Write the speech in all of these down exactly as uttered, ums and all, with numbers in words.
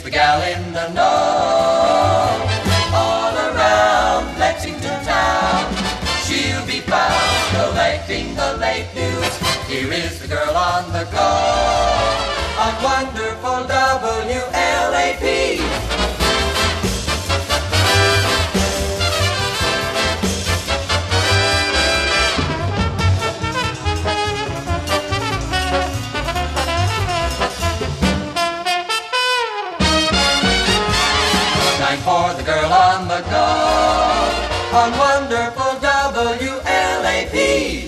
the gal in the know. All around Lexington town, she'll be found collecting the late news. Here is the girl on the go, on wonderful W L A P. Time for the girl on the go, on wonderful W L A P.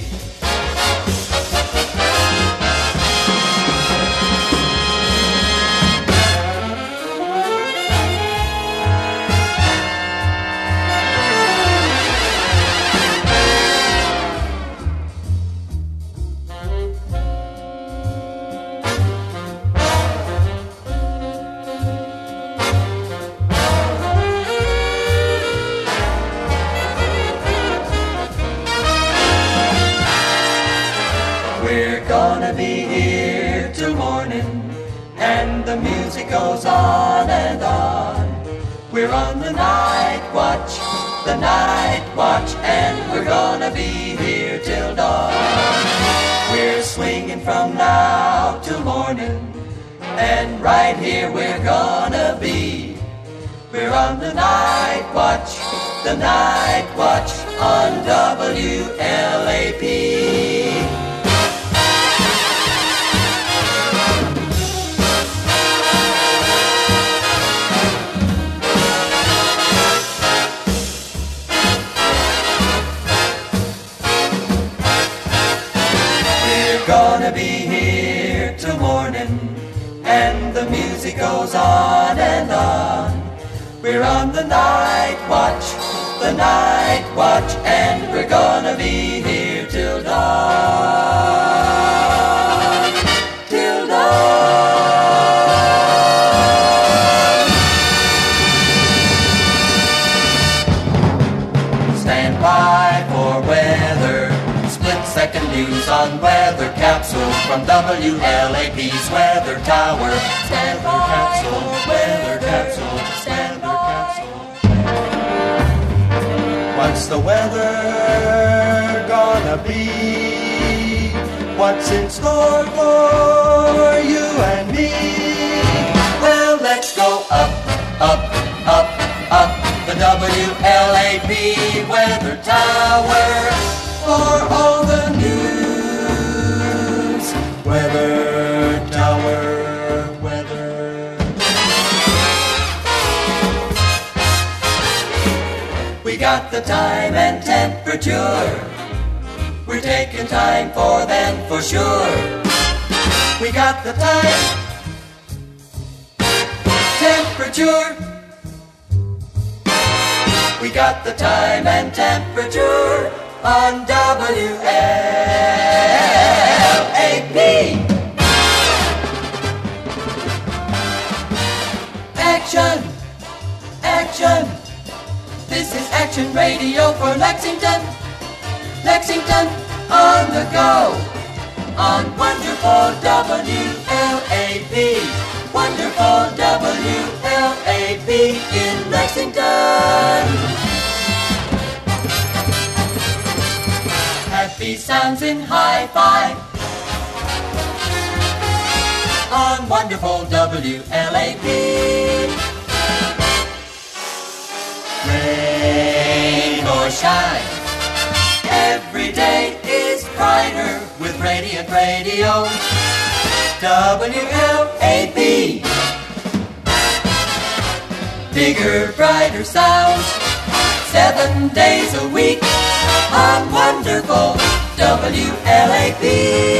We're gonna be here till morning, and the music goes on and on. We're on the night watch, the night watch, and we're gonna be here till dawn. We're swinging from now till morning, and right here we're gonna be. We're on the night watch, the night watch, on W L A P. Gonna be here till morning, and the music goes on and on. We're on the night watch, the night watch, and we're gonna be here till dawn, till dawn. Stand by for weather, split-second news on Weather Capsule from W L A P's Weather Tower. Stand by capsule, Weather Capsule, Stand Capsule. What's the weather gonna be? What's in store for you and me? Well, let's go up, up, up, up the W L A P Weather Tower for all the news. Weather Tower, weather. We got the time and temperature. We're taking time for them for sure. We got the time, temperature. We got the time and temperature on W L A P. Action, action. This is Action Radio for Lexington. Lexington on the go, on wonderful W L A P. Wonderful W L A P in Lexington. Happy sounds in hi-fi on wonderful W L A P. Rain or shine, every day is brighter with Radiant Radio. W L A P. Bigger, brighter sounds, seven days a week on wonderful W L A P.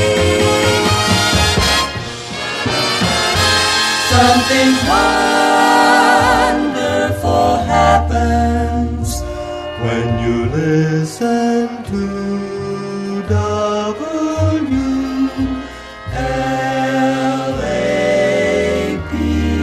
Something wonderful happens when you listen to W L A P.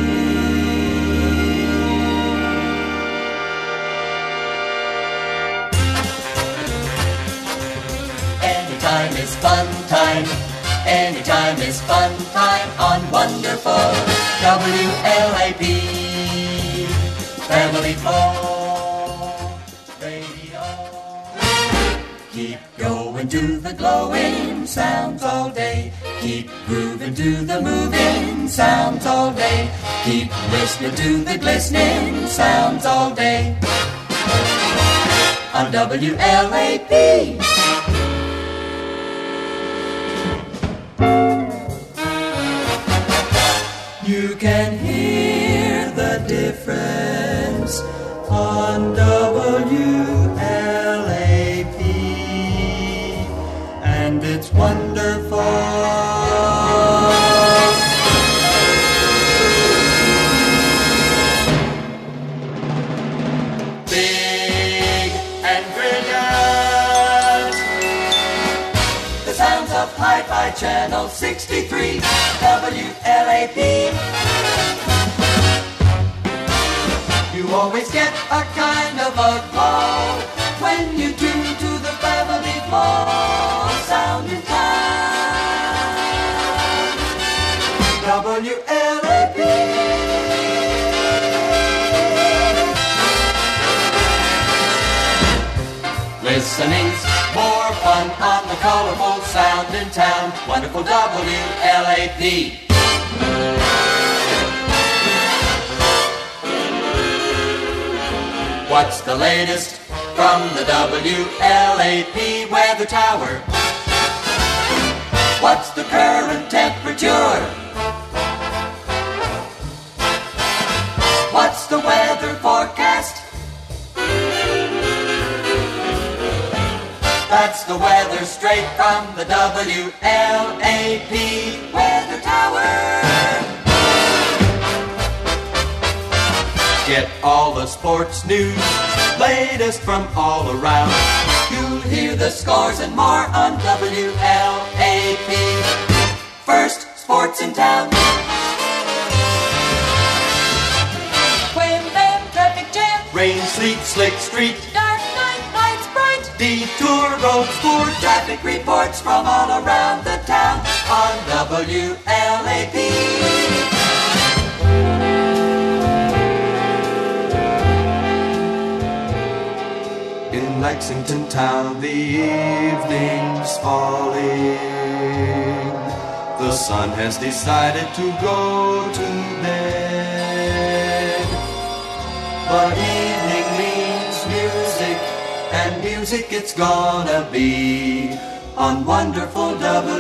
Anytime is fun time. Anytime is fun time on wonderful W L A P, Family Flow Radio. Keep going to the glowing sounds all day. Keep grooving to the moving sounds all day. Keep listening to the glistening sounds all day. On W L A P. You can hear the difference on W L A P, and it's wonderful. Big and brilliant, the sounds of Hi-Fi Channel sixty-three, W L A P. You always get a kind of a glow when you tune to the Family Flow sound in town. W L A P. Listening's more fun on the colorful sound in town. Wonderful W L A P. What's the latest from the W L A P weather tower? What's the current temperature? What's the weather forecast? That's the weather straight from the W L A P weather tower. Get all the sports news, latest from all around. You'll hear the scores and more on W L A P. First, sports in town. When them traffic jam, rain, sleet, slick street, dark night, lights bright, detour roads for traffic reports from all around the town on W L A P. In Lexington town, the evening's falling. The sun has decided to go to bed. But evening means music, and music it's gonna be on wonderful W